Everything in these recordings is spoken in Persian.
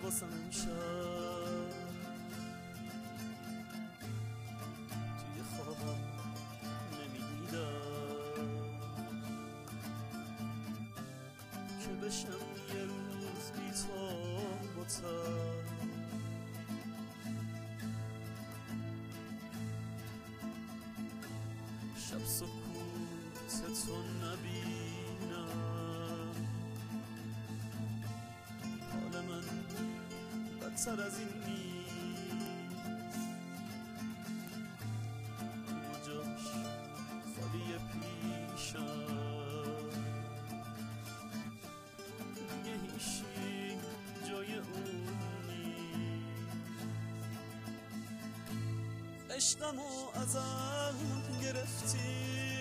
واسم امشب توی خوابم نمیدیدم که بشم یه روز بی تو با تن. شب سکوت تو نبینم، حال من بدتر از این نیست. اما جاش خالی پیشم، دیگه هیچی جای اون نیست. عشقمو ازم گرفتی،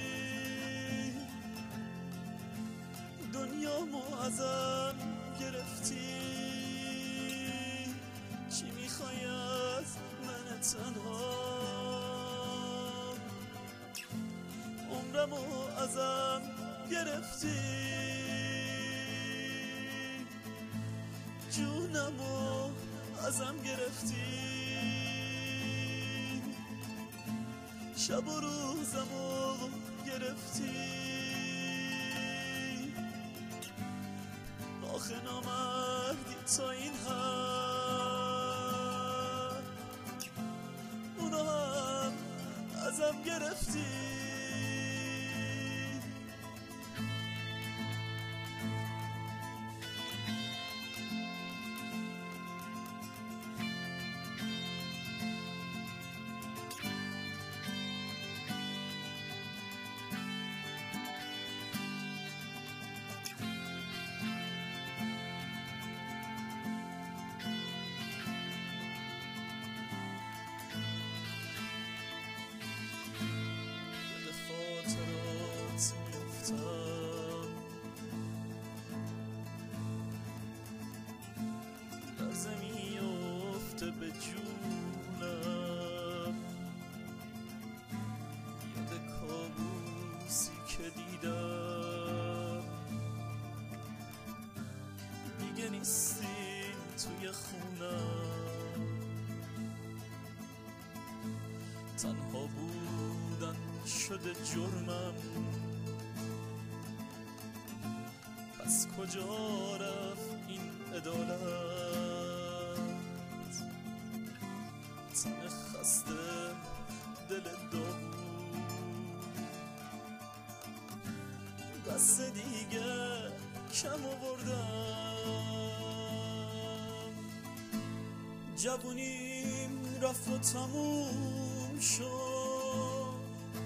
دنیامو ازم گرفتی، چی میخوای از من تنها؟ عمرمو ازم گرفتی، جونمو ازم گرفتی، شب و روزمو گرفتی. آخه نامردی تا این حد، اونو هم ازم گرفتی. خاطرات میفتم، لرزه میفته به جونم، یاد کابوسی که دیدم. دیگه نیستی توی خونم، تنها بودن شده جرمم. پس کجا رفت این عدالت؟ تن خسته دل داغون، بس دیگه کم آوردم. جوونیم رفت و تموم شد،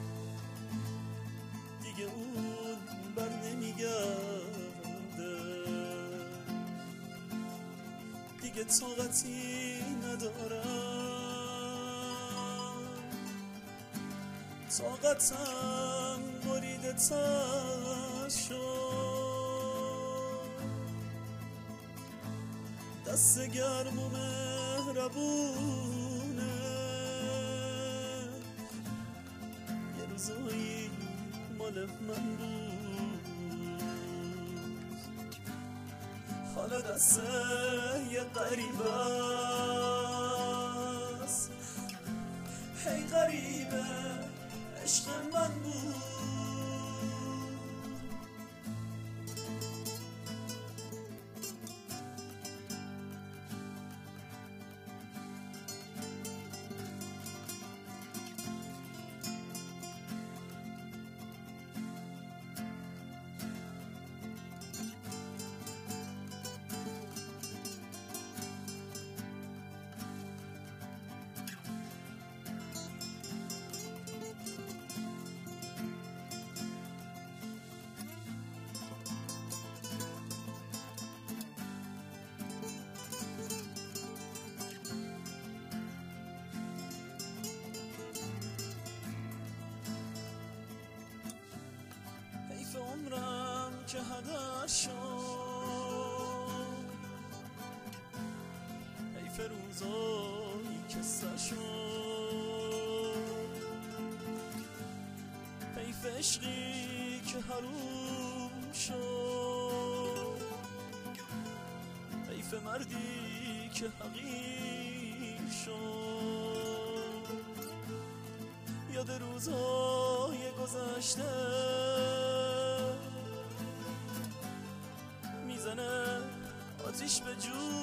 دیگه اون بر نمیگرده. دیگه طاقتی ندارم، طاقتم بریده تر شد. دست گرم و مهربونه، یه روزایی مال من بود، حالا دست یه غریبه است. هی غریبه عشق من بود. حیف عمرم که هدر شد، حیف روزایی که سر شد، حیف عشقی که حروم شد، حیف مردی که حقیر شد. یاد روزهای گذشته میزنه آتیش به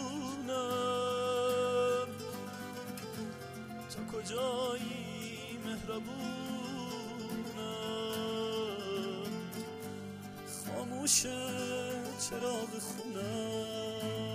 جونم. تو کجایی مهربونم؟ خاموشه چراغ خونم.